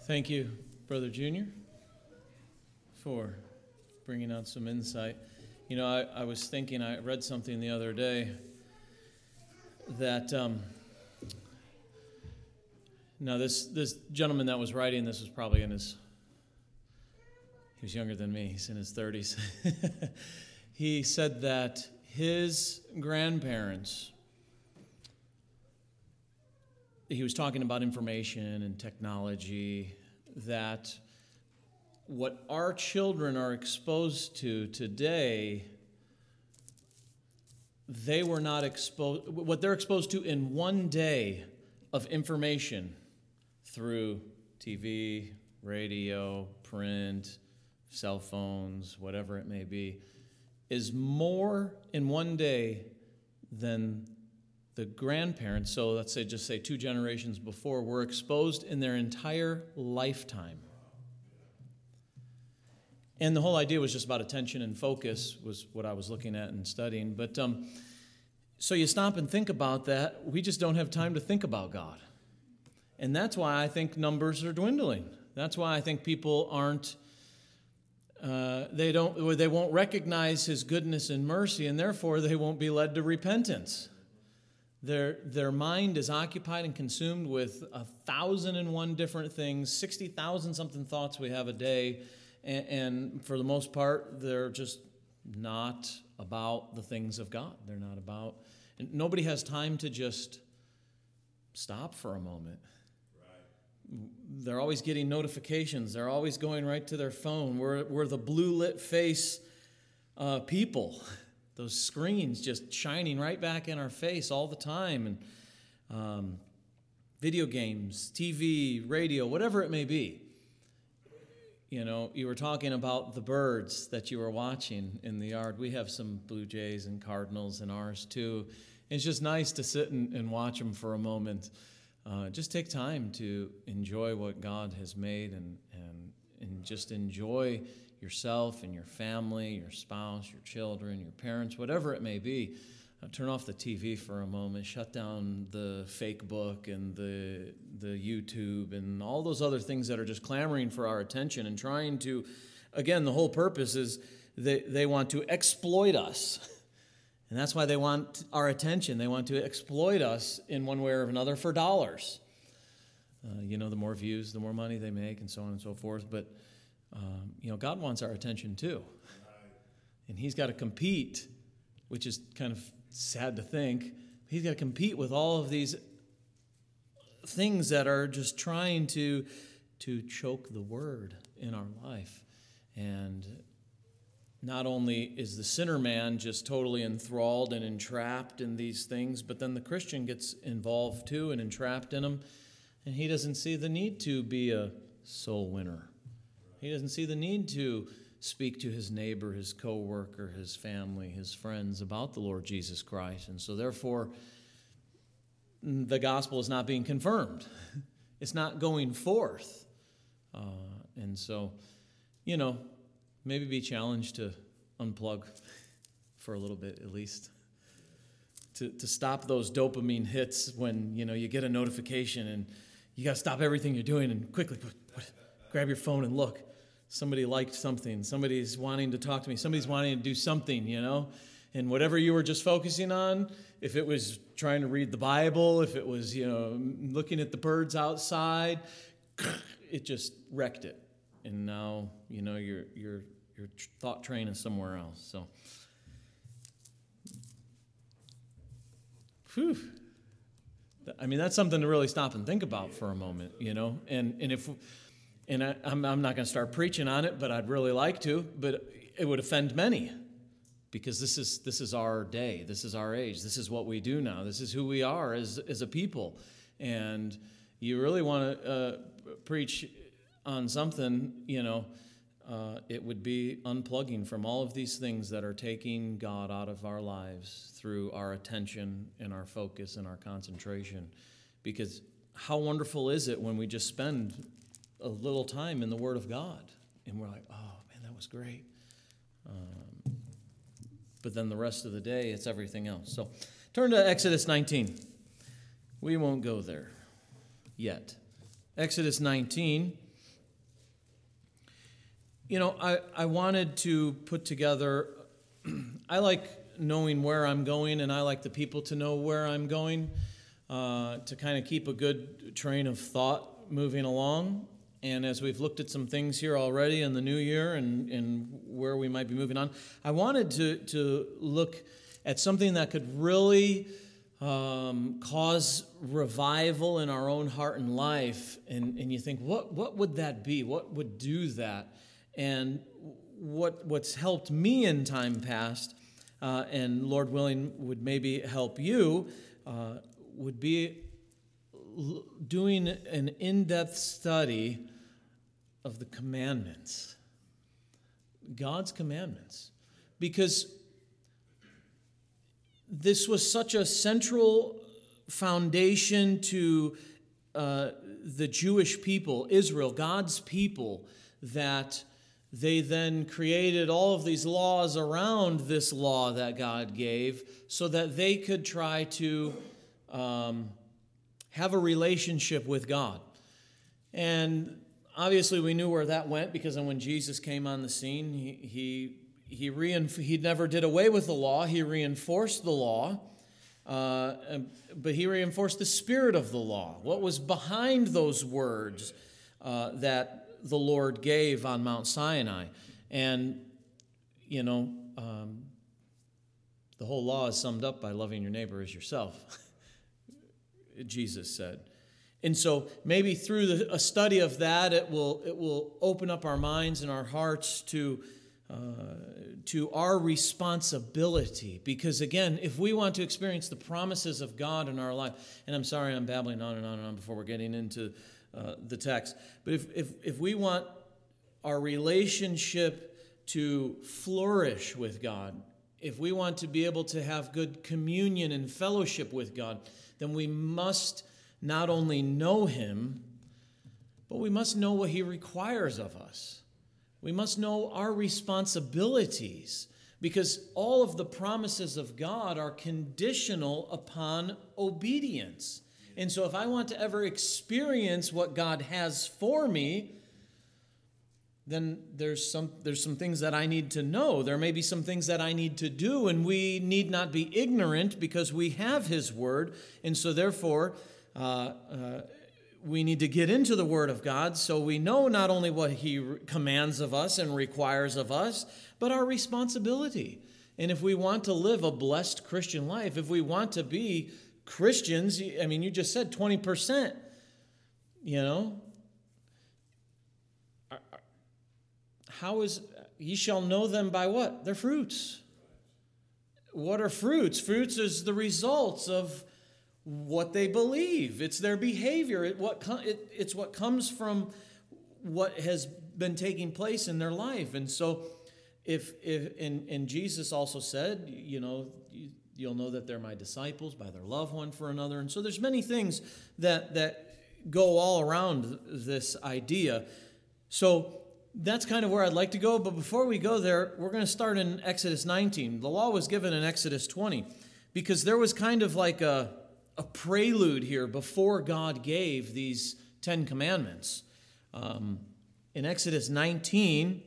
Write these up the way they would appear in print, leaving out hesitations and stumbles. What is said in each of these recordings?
Thank you, Brother Junior, for bringing out some insight. You know, I was thinking, I read something the other day that, now this gentleman that was writing this was probably he was younger than me, he's in his 30s. He said that his grandparents, he was talking about information and technology, that what our children are exposed to today, they were not exposed, what they're exposed to in one day of information through TV, radio, print, cell phones, whatever it may be, is more in one day than the grandparents, so let's say 2 generations before, were exposed in their entire lifetime. And the whole idea was just about attention and focus, was what I was looking at and studying. But so you stop and think about that. We just don't have time to think about God. And that's why I think numbers are dwindling. That's why I think people aren't, they won't recognize His goodness and mercy, and therefore they won't be led to repentance. Their mind is occupied and consumed with 1,001 different things, 60,000 something thoughts we have a day, and for the most part, they're just not about the things of God. They're not about, and nobody has time to just stop for a moment. Right. They're always getting notifications. They're always going right to their phone. We're the blue lit face people. Those screens just shining right back in our face all the time. And video games, TV, radio, whatever it may be. You know, you were talking about the birds that you were watching in the yard. We have some blue jays and cardinals in ours too. It's just nice to sit and watch them for a moment. Just take time to enjoy what God has made and just enjoy yourself and your family, your spouse, your children, your parents, whatever it may be. Turn off the TV for a moment, shut down the fake book and the YouTube and all those other things that are just clamoring for our attention and trying to, again, the whole purpose is they want to exploit us. And that's why they want our attention. They want to exploit us in one way or another for dollars. The more views, the more money they make, and so on and so forth. But God wants our attention too. And He's got to compete, which is kind of sad to think. He's got to compete with all of these things that are just trying to choke the word in our life. And not only is the sinner man just totally enthralled and entrapped in these things, but then the Christian gets involved too and entrapped in them. And he doesn't see the need to be a soul winner. He doesn't see the need to speak to his neighbor, his coworker, his family, his friends about the Lord Jesus Christ. And so therefore, the gospel is not being confirmed. It's not going forth. And so, maybe be challenged to unplug for a little bit at least. To stop those dopamine hits when, you get a notification and you got to stop everything you're doing and quickly grab your phone and look. Somebody liked something. Somebody's wanting to talk to me. Somebody's wanting to do something, And whatever you were just focusing on, if it was trying to read the Bible, if it was, looking at the birds outside, it just wrecked it. And now, your thought train is somewhere else. So, whew. That's something to really stop and think about for a moment, And I'm not going to start preaching on it, but I'd really like to. But it would offend many, because this is our day, this is our age, this is what we do now, this is who we are as a people. And you really want to preach on something, it would be unplugging from all of these things that are taking God out of our lives through our attention and our focus and our concentration. Because how wonderful is it when we just spend a little time in the Word of God, and we're like, oh man, that was great. But then the rest of the day, it's everything else. So turn to Exodus 19. We won't go there yet. Exodus 19, I wanted to put together, I like knowing where I'm going, and I like the people to know where I'm going, to kind of keep a good train of thought moving along. And as we've looked at some things here already in the new year and where we might be moving on, I wanted to look at something that could really cause revival in our own heart and life. And you think, what would that be? What would do that? And what's helped me in time past, and Lord willing would maybe help you, would be doing an in-depth study of the commandments, God's commandments, because this was such a central foundation to the Jewish people, Israel, God's people, that they then created all of these laws around this law that God gave so that they could try to have a relationship with God. And obviously we knew where that went, because when Jesus came on the scene, he never did away with the law. He reinforced the law, but he reinforced the spirit of the law. What was behind those words that the Lord gave on Mount Sinai? And, the whole law is summed up by loving your neighbor as yourself, Jesus said. And so maybe through a study of that, it will open up our minds and our hearts to our responsibility. Because again, if we want to experience the promises of God in our life, and I'm sorry I'm babbling on and on and on before we're getting into the text, but if we want our relationship to flourish with God, if we want to be able to have good communion and fellowship with God, then we must not only know Him, but we must know what He requires of us. We must know our responsibilities, because all of the promises of God are conditional upon obedience. And so if I want to ever experience what God has for me, then there's some things that I need to know. There may be some things that I need to do, and we need not be ignorant because we have His Word. And so therefore, we need to get into the Word of God so we know not only what He commands of us and requires of us, but our responsibility. And if we want to live a blessed Christian life, if we want to be Christians, you just said 20%, ye shall know them by what? Their fruits. What are fruits? Fruits is the results of what they believe. It's their behavior. It's what comes from what has been taking place in their life. And so and Jesus also said, you'll know that they're my disciples by their love one for another. And so there's many things that go all around this idea. So that's kind of where I'd like to go. But before we go there, we're going to start in Exodus 19. The law was given in Exodus 20 because there was kind of like a prelude here before God gave these 10 commandments. In Exodus 19,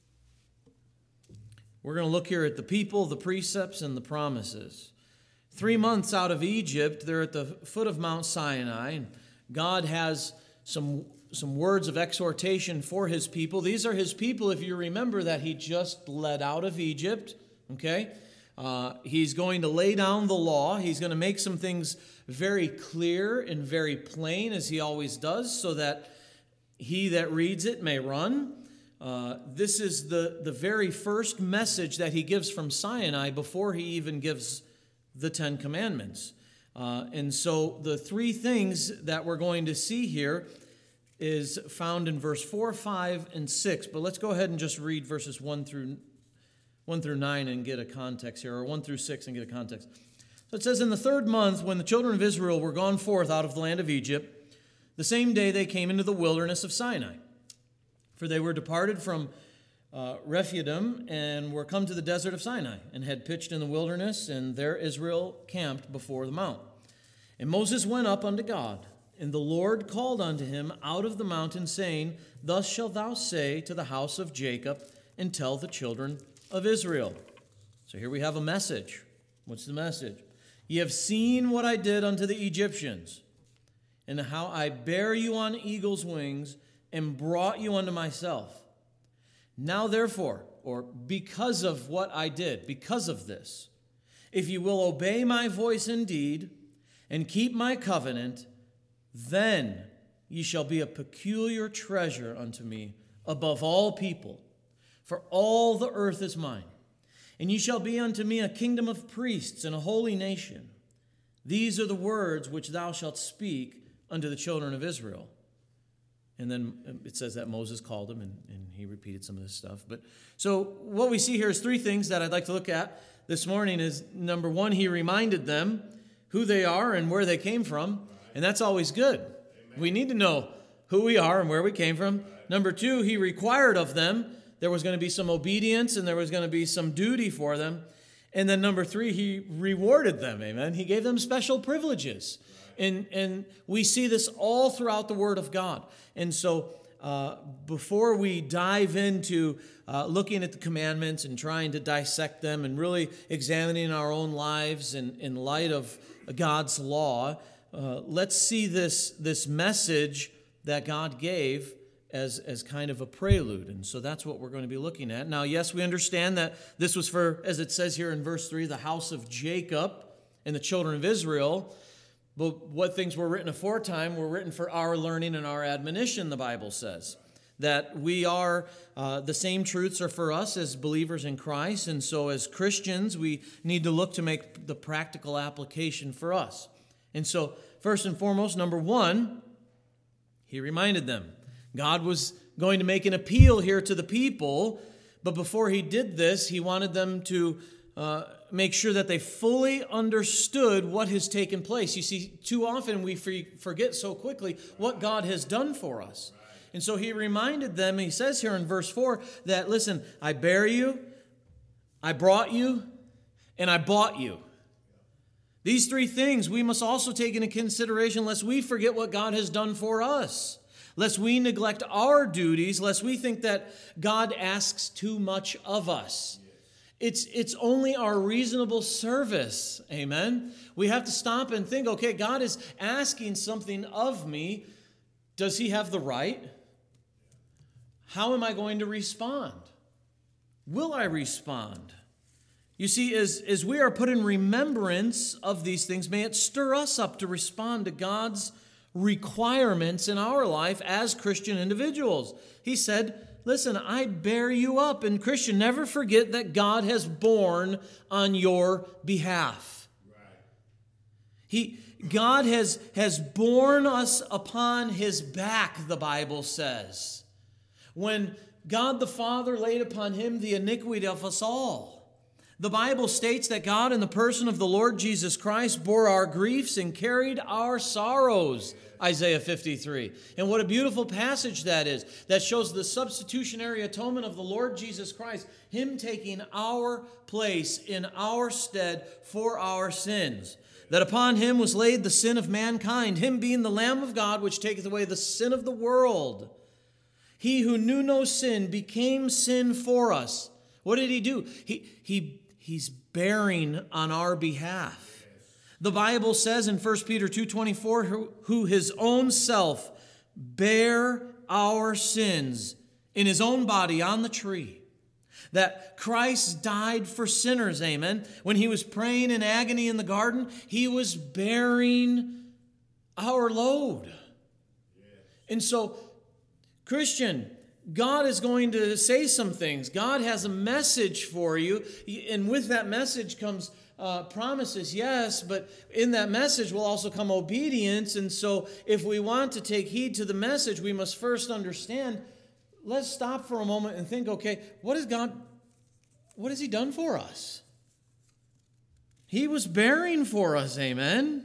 we're going to look here at the people, the precepts, and the promises. 3 months out of Egypt, they're at the foot of Mount Sinai, and God has some words of exhortation for His people. These are His people, if you remember, that He just led out of Egypt, okay? He's going to lay down the law. He's going to make some things very clear and very plain, as He always does, so that he that reads it may run. This is the very first message that He gives from Sinai before He even gives the 10 Commandments. And so the 3 things that we're going to see here is found in verse 4, 5, and 6. But let's go ahead and just read verses 1 through 9 and get a context here, or 1 through 6 and get a context. So it says, in the 3rd month, when the children of Israel were gone forth out of the land of Egypt, the same day they came into the wilderness of Sinai. For they were departed from Rephidim and were come to the desert of Sinai, and had pitched in the wilderness, and there Israel camped before the mount. And Moses went up unto God, And the Lord called unto him out of the mountain, saying, Thus shalt thou say to the house of Jacob, and tell the children of Israel. So here we have a message. What's the message? Ye have seen what I did unto the Egyptians, and how I bare you on eagle's wings, and brought you unto myself. Now therefore, or because of what I did, because of this, if you will obey my voice indeed, and keep my covenant, then ye shall be a peculiar treasure unto me above all people, for all the earth is mine. And ye shall be unto me a kingdom of priests and a holy nation. These are the words which thou shalt speak unto the children of Israel. And then it says that Moses called him, and he repeated some of this stuff. But so what we see here is three things that I'd like to look at this morning. Is number one, he reminded them who they are and where they came from. And that's always good. Amen. We need to know who we are and where we came from. Right. Number two, he required of them. There was going to be some obedience and there was going to be some duty for them. And then number three, he rewarded them. Amen. He gave them special privileges. Right. And we see this all throughout the Word of God. And so before we dive into looking at the commandments and trying to dissect them and really examining our own lives in light of God's law, let's see this message that God gave as kind of a prelude. And so that's what we're going to be looking at. Now, yes, we understand that this was for, as it says here in verse 3, the house of Jacob and the children of Israel. But what things were written aforetime were written for our learning and our admonition, the Bible says. That we are, the same truths are for us as believers in Christ. And so as Christians, we need to look to make the practical application for us. And so, first and foremost, number one, he reminded them. God was going to make an appeal here to the people, but before he did this, he wanted them to make sure that they fully understood what has taken place. You see, too often we forget so quickly what God has done for us. And so he reminded them, he says here in verse 4, that, listen, I bare you, I brought you, and I bought you. These three things we must also take into consideration lest we forget what God has done for us, lest we neglect our duties, lest we think that God asks too much of us. It's only our reasonable service, amen? We have to stop and think, okay, God is asking something of me. Does he have the right? How am I going to respond? Will I respond? You see, as we are put in remembrance of these things, may it stir us up to respond to God's requirements in our life as Christian individuals. He said, listen, I bear you up. And Christian, never forget that God has borne on your behalf. Right. God has borne us upon his back, the Bible says. When God the Father laid upon him the iniquity of us all. The Bible states that God in the person of the Lord Jesus Christ bore our griefs and carried our sorrows, Isaiah 53. And what a beautiful passage that is. That shows the substitutionary atonement of the Lord Jesus Christ, him taking our place in our stead for our sins. That upon him was laid the sin of mankind, him being the Lamb of God which taketh away the sin of the world. He who knew no sin became sin for us. What did he do? He's bearing on our behalf. The Bible says in 1 Peter 2:24, who his own self bare our sins in his own body on the tree. That Christ died for sinners, amen. When he was praying in agony in the garden, he was bearing our load. And so, Christian, God is going to say some things. God has a message for you. And with that message comes promises, yes, but in that message will also come obedience. And so if we want to take heed to the message, we must first understand. Let's stop for a moment and think, okay, what has he done for us? He was bearing for us, amen?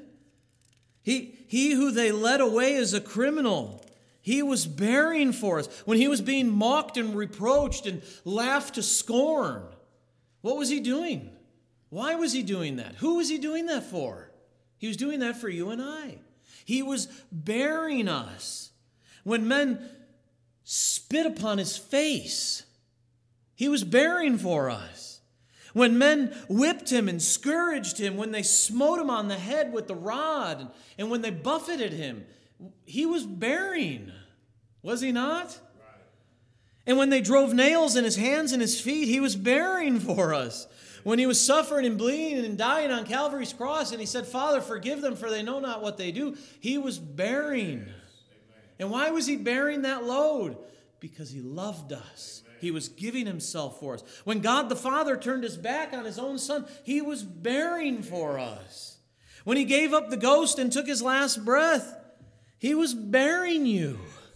He who they led away as a criminal, he was bearing for us. When he was being mocked and reproached and laughed to scorn, what was he doing? Why was he doing that? Who was he doing that for? He was doing that for you and I. He was bearing us. When men spit upon his face, he was bearing for us. When men whipped him and scourged him, when they smote him on the head with the rod, and when they buffeted him, he was bearing. Was he not? Right. And when they drove nails in his hands and his feet, he was bearing for us. When he was suffering and bleeding and dying on Calvary's cross, and he said, Father, forgive them, for they know not what they do, he was bearing. Yes. And why was he bearing that load? Because he loved us. Amen. He was giving himself for us. When God the Father turned his back on his own Son, he was bearing for us. When he gave up the ghost and took his last breath, he was bearing you.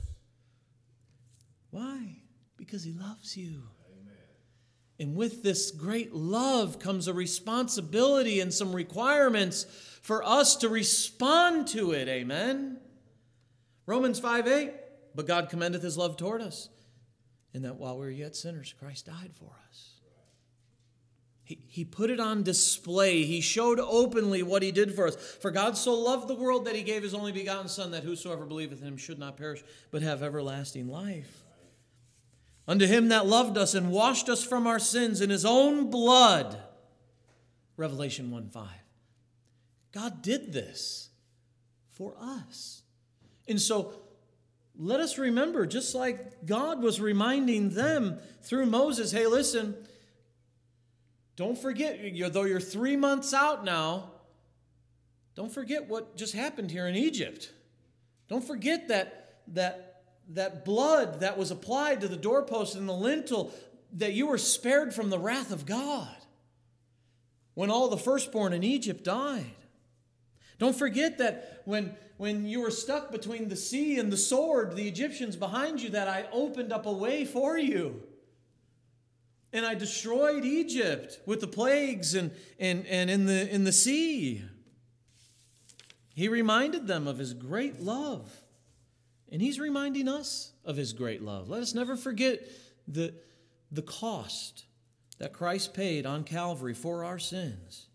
Why? Because he loves you. Amen. And with this great love comes a responsibility and some requirements for us to respond to it. Amen. Romans 5:8. But God commendeth his love toward us, in that while we were yet sinners, Christ died for us. He put it on display. He showed openly what he did for us. For God so loved the world that he gave his only begotten Son, that whosoever believeth in him should not perish, but have everlasting life. Unto him that loved us and washed us from our sins in his own blood. Revelation 1:5. God did this for us. And so let us remember, just like God was reminding them through Moses, hey, listen, don't forget, though you're 3 months out now, don't forget what just happened here in Egypt. Don't forget that blood that was applied to the doorpost and the lintel, that you were spared from the wrath of God when all the firstborn in Egypt died. Don't forget that when you were stuck between the sea and the sword, the Egyptians behind you, that I opened up a way for you. And I destroyed Egypt with the plagues and in the sea. He reminded them of his great love. And he's reminding us of his great love. Let us never forget the cost that Christ paid on Calvary for our sins.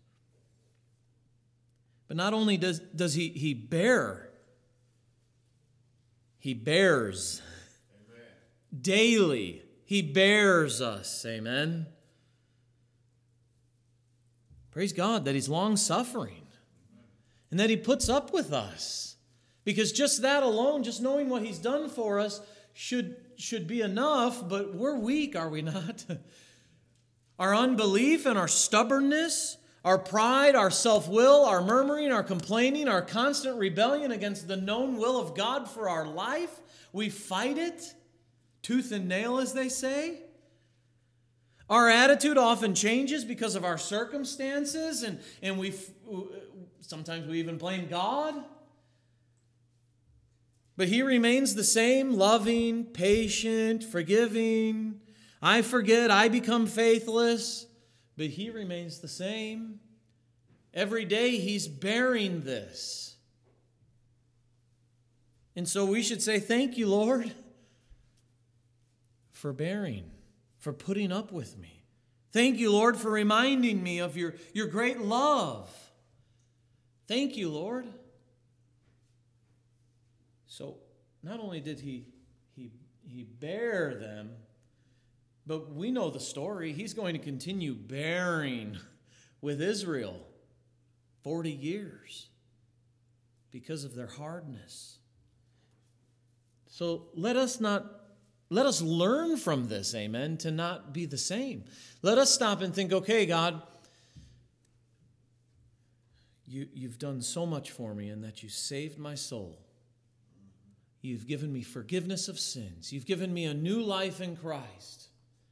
But not only does he bear, he bears. Amen. Daily. He bears us. Amen. Praise God that he's long-suffering and that he puts up with us. Because just that alone, just knowing what he's done for us should be enough, but we're weak, are we not? Our unbelief and our stubbornness, our pride, our self-will, our murmuring, our complaining, our constant rebellion against the known will of God for our life, we fight it, tooth and nail, as they say. Our attitude often changes because of our circumstances, and sometimes we even blame God. But he remains the same, loving, patient, forgiving. I forget, I become faithless. But he remains the same. Every day he's bearing this. And so we should say, thank you, Lord, for bearing, for putting up with me. Thank you, Lord, for reminding me of your great love. Thank you, Lord. So not only did he bear them, but we know the story. He's going to continue bearing with Israel 40 years because of their hardness. So let us learn from this, amen, to not be the same. Let us stop and think, okay, God, you've done so much for me in that you saved my soul. You've given me forgiveness of sins. You've given me a new life in Christ.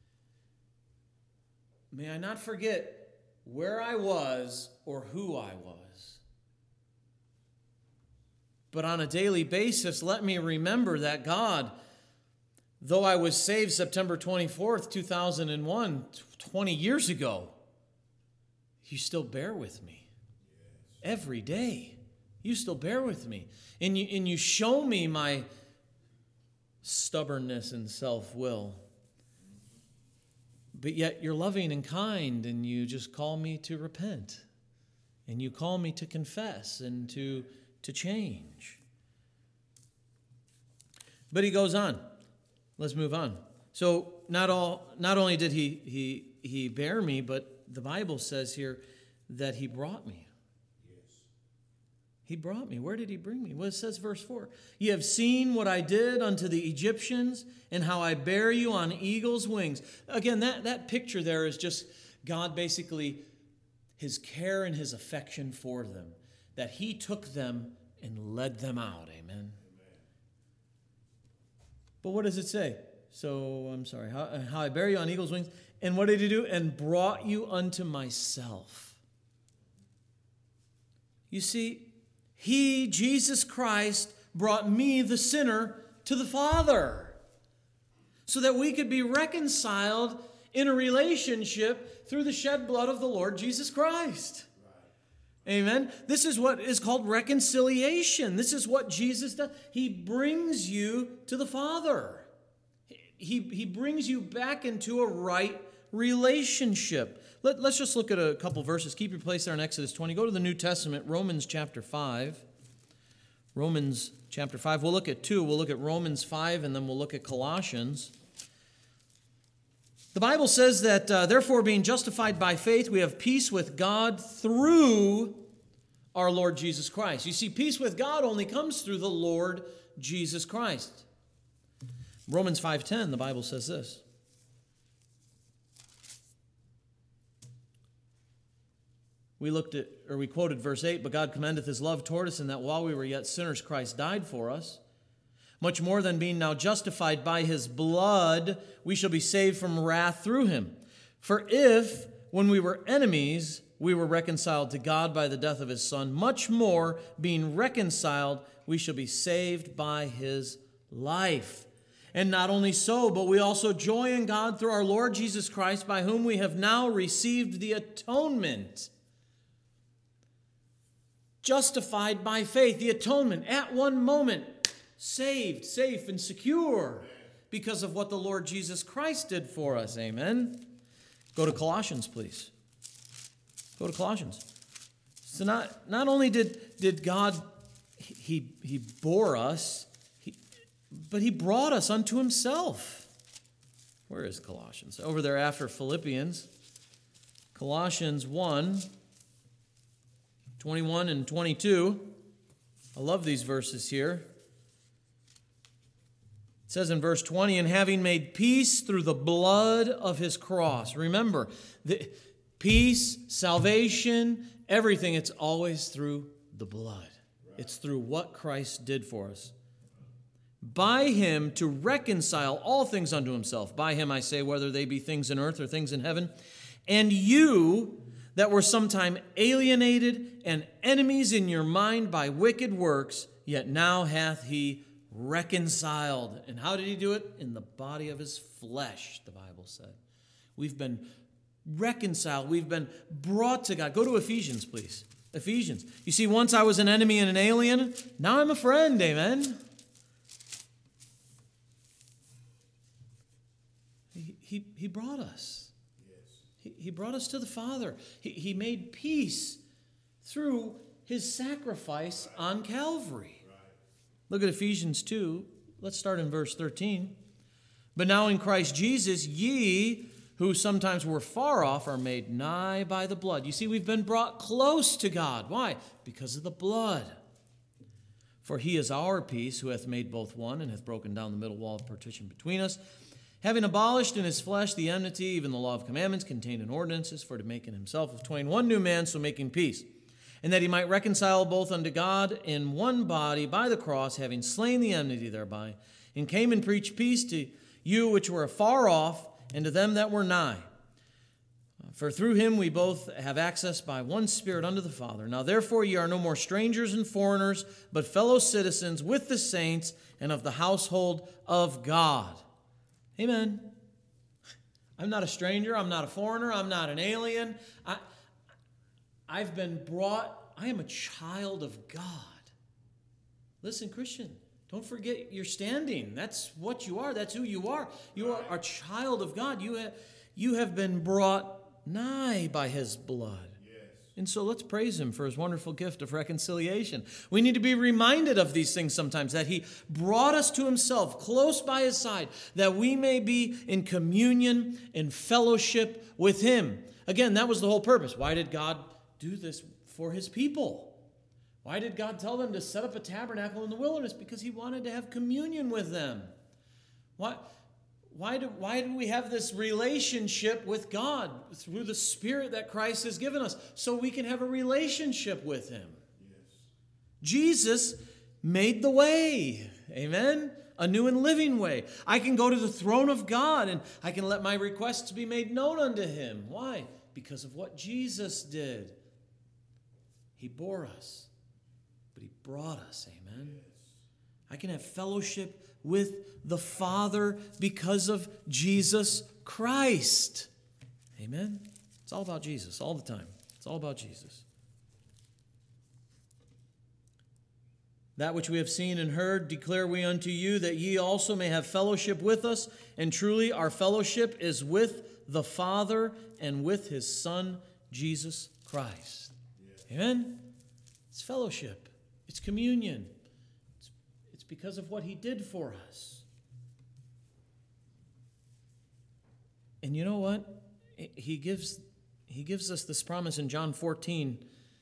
May I not forget where I was or who I was. But on a daily basis, let me remember that God, though I was saved September 24th, 2001, 20 years ago, you still bear with me. Every day, you still bear with me. And you show me my stubbornness and self-will. But yet you're loving and kind, and you just call me to repent. And you call me to confess and to to change. But he goes on. Let's move on. So not only did he bear me, but the Bible says here that he brought me. He brought me. Where did he bring me? Well, it says verse 4. "Ye have seen what I did unto the Egyptians, and how I bear you on eagle's wings." Again, that picture there is just God basically, his care and his affection for them, that he took them and led them out. Amen. But what does it say? So, I'm sorry. How I bear you on eagle's wings. And what did he do? "And brought you unto myself." You see, he, Jesus Christ, brought me, the sinner, to the Father, so that we could be reconciled in a relationship through the shed blood of the Lord Jesus Christ. Amen. This is what is called reconciliation. This is what Jesus does. He brings you to the Father. He brings you back into a right relationship. Let's just look at a couple verses. Keep your place there in Exodus 20. Go to the New Testament, Romans chapter 5. Romans chapter 5. We'll look at two. We'll look at Romans 5, and then we'll look at Colossians. The Bible says that, therefore, being justified by faith, we have peace with God through our Lord Jesus Christ. You see, peace with God only comes through the Lord Jesus Christ. Romans 5:10, the Bible says this. We quoted verse 8, "But God commendeth his love toward us, in that while we were yet sinners, Christ died for us. Much more than being now justified by his blood, we shall be saved from wrath through him. For if, when we were enemies, we were reconciled to God by the death of his Son, much more, being reconciled, we shall be saved by his life. And not only so, but we also joy in God through our Lord Jesus Christ, by whom we have now received the atonement." Justified by faith, the atonement, at one moment, saved, safe, and secure because of what the Lord Jesus Christ did for us. Amen. Go to Colossians, please. Go to Colossians. So not only did God, he bore us, but he brought us unto himself. Where is Colossians? Over there after Philippians. Colossians 1, 21 and 22. I love these verses here. It says in verse 20, "And having made peace through the blood of his cross." Remember, the peace, salvation, everything, it's always through the blood. It's through what Christ did for us. "By him to reconcile all things unto himself. By him, I say, whether they be things in earth or things in heaven. And you that were sometime alienated and enemies in your mind by wicked works, yet now hath he reconciled." And how did he do it? In the body of his flesh, the Bible said. We've been reconciled. We've been brought to God. Go to Ephesians, please. Ephesians. You see, once I was an enemy and an alien. Now I'm a friend. Amen. He brought us. He brought us to the Father. He made peace through his sacrifice on Calvary. Look at Ephesians 2. Let's start in verse 13. "But now in Christ Jesus, ye who sometimes were far off are made nigh by the blood." You see, we've been brought close to God. Why? Because of the blood. "For he is our peace, who hath made both one, and hath broken down the middle wall of partition between us, having abolished in his flesh the enmity, even the law of commandments contained in ordinances, for to make in himself of twain one new man, so making peace. And that he might reconcile both unto God in one body by the cross, having slain the enmity thereby, and came and preached peace to you which were afar off, and to them that were nigh. For through him we both have access by one Spirit unto the Father. Now therefore ye are no more strangers and foreigners, but fellow citizens with the saints and of the household of God." Amen. I'm not a stranger. I'm not a foreigner. I'm not an alien. I've been brought. I am a child of God. Listen, Christian, don't forget your standing. That's what you are. That's who you are. You are a child of God. You have been brought nigh by his blood. Yes. And so let's praise him for his wonderful gift of reconciliation. We need to be reminded of these things sometimes, that he brought us to himself, close by his side, that we may be in communion and fellowship with him. Again, that was the whole purpose. Why did God do this for his people? Why did God tell them to set up a tabernacle in the wilderness? Because he wanted to have communion with them. Why do we have this relationship with God through the Spirit that Christ has given us? So we can have a relationship with him. Yes. Jesus made the way. Amen? A new and living way. I can go to the throne of God and I can let my requests be made known unto him. Why? Because of what Jesus did. He bore us, but he brought us. Amen? Yes. I can have fellowship with the Father because of Jesus Christ. Amen? It's all about Jesus all the time. It's all about Jesus. That which we have seen and heard declare we unto you, that ye also may have fellowship with us. And truly our fellowship is with the Father and with his Son, Jesus Christ. Yeah. Amen? It's fellowship. It's communion. Because of what he did for us. And you know what? He gives us this promise in John 14.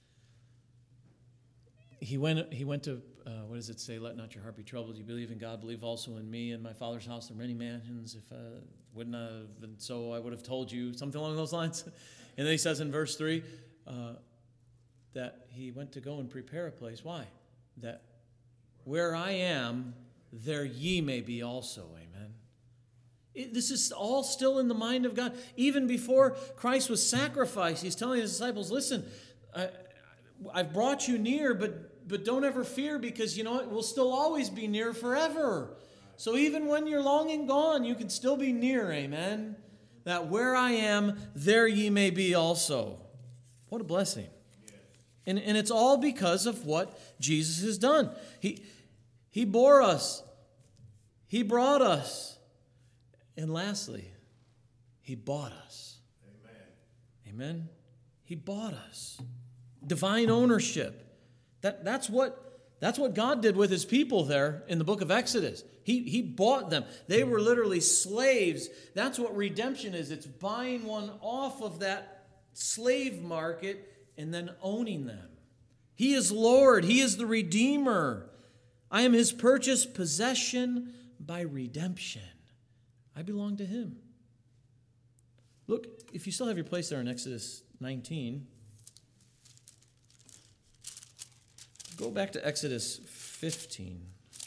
He went to, what does it say? Let not your heart be troubled. You believe in God, believe also in me. In my Father's house there are many mansions. If I wouldn't have been so, I would have told you. Something along those lines. And then he says in verse 3 that he went to go and prepare a place. Why? That where I am, there ye may be also. Amen. This is all still in the mind of God. Even before Christ was sacrificed, he's telling his disciples, listen, I've brought you near, but don't ever fear, because you know what? We'll still always be near forever. So even when you're long and gone, you can still be near. Amen. That where I am, there ye may be also. What a blessing. And it's all because of what Jesus has done. He bore us. He brought us. And lastly, he bought us. Amen. Amen. He bought us. Divine ownership. That's what God did with his people there in the book of Exodus. He bought them. They were literally slaves. That's what redemption is. It's buying one off of that slave market and then owning them. He is Lord. He is the Redeemer. I am his purchased possession by redemption. I belong to him. Look, if you still have your place there in Exodus 19, go back to Exodus 15.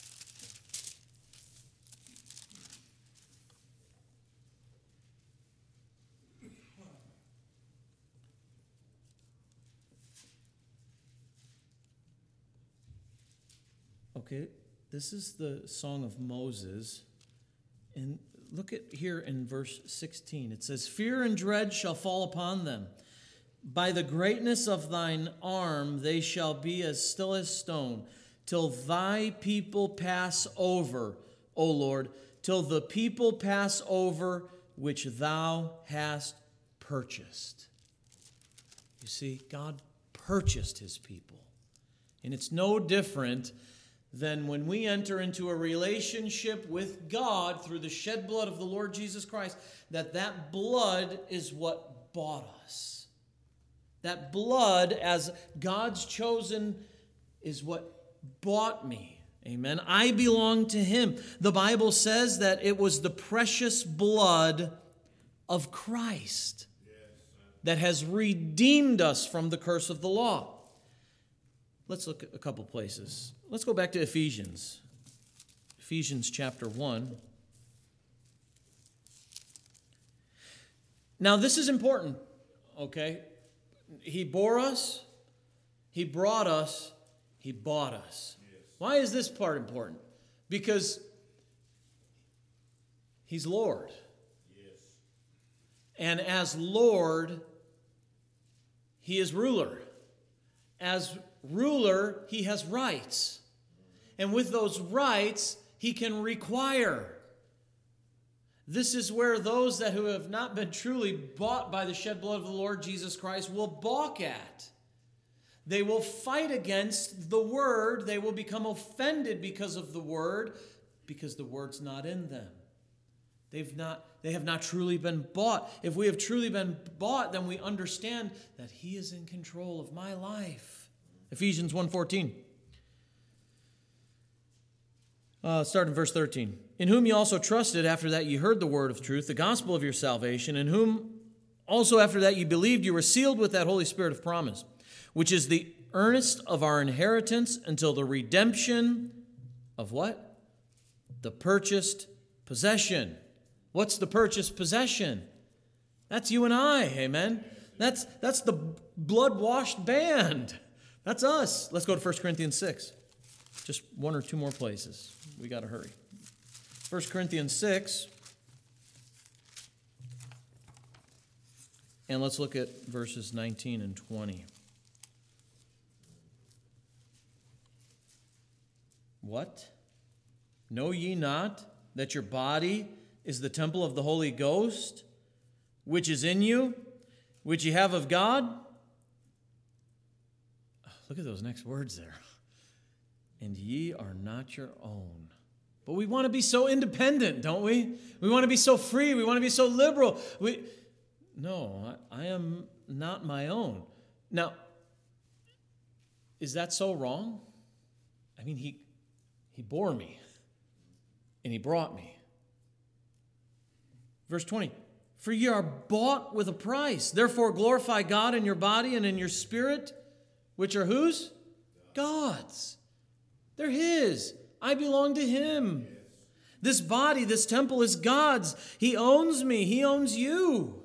Okay, this is the Song of Moses. And look at here in verse 16. It says, fear and dread shall fall upon them. By the greatness of thine arm they shall be as still as stone, till thy people pass over, O Lord, till the people pass over which thou hast purchased. You see, God purchased his people. And it's no different than when we enter into a relationship with God through the shed blood of the Lord Jesus Christ, that blood is what bought us. That blood, as God's chosen, is what bought me. Amen. I belong to him. The Bible says that it was the precious blood of Christ that has redeemed us from the curse of the law. Let's look at a couple places. Let's go back to Ephesians. Ephesians chapter 1. Now, this is important, okay? He bore us, he brought us, he bought us. Yes. Why is this part important? Because he's Lord. Yes. And as Lord, he is ruler. As ruler, he has rights. And with those rights, he can require. This is where those that who have not been truly bought by the shed blood of the Lord Jesus Christ will balk at. They will fight against the word. They will become offended because of the word, because the word's not in them. They have not truly been bought. If we have truly been bought, then we understand that he is in control of my life. Ephesians 1:14. Start in verse 13. In whom you also trusted after that you heard the word of truth, the gospel of your salvation, in whom also after that you believed, you were sealed with that Holy Spirit of promise, which is the earnest of our inheritance until the redemption of what? The purchased possession. What's the purchased possession? That's you and I, amen? That's the blood-washed band. That's us. Let's go to 1 Corinthians 6. Just one or two more places. We got to hurry. 1 Corinthians 6. And let's look at verses 19 and 20. What? Know ye not that your body is the temple of the Holy Ghost, which is in you, which ye have of God? Look at those next words there. And ye are not your own. But we want to be so independent, don't we? We want to be so free. We want to be so liberal. No, I am not my own. Now, is that so wrong? I mean, he bore me, and he brought me. Verse 20, for ye are bought with a price. Therefore glorify God in your body and in your spirit, which are whose? God's. They're his. I belong to him. This body, this temple is God's. He owns me. He owns you.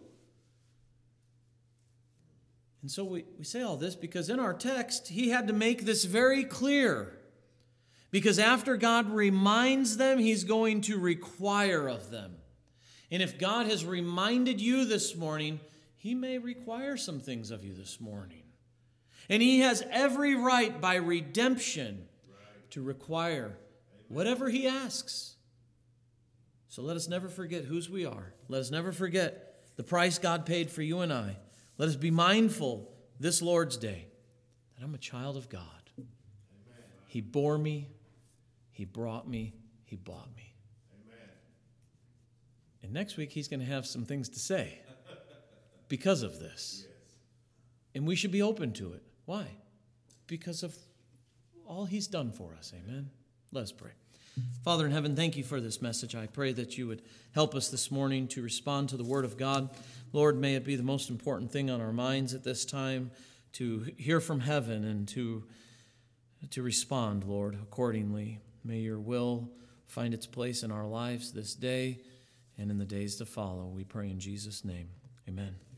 And so we say all this because in our text, he had to make this very clear. Because after God reminds them, he's going to require of them. And if God has reminded you this morning, he may require some things of you this morning. And he has every right by redemption to require whatever he asks. So let us never forget whose we are. Let us never forget the price God paid for you and I. Let us be mindful this Lord's Day that I'm a child of God. Amen. He bore me, he brought me, he bought me. Amen. And next week he's going to have some things to say because of this. Yes. And we should be open to it. Why? Because of all he's done for us. Amen. Let us pray. Father in heaven, thank you for this message. I pray that you would help us this morning to respond to the word of God. Lord, may it be the most important thing on our minds at this time to hear from heaven and to respond, Lord, accordingly. May your will find its place in our lives this day and in the days to follow. We pray in Jesus' name. Amen.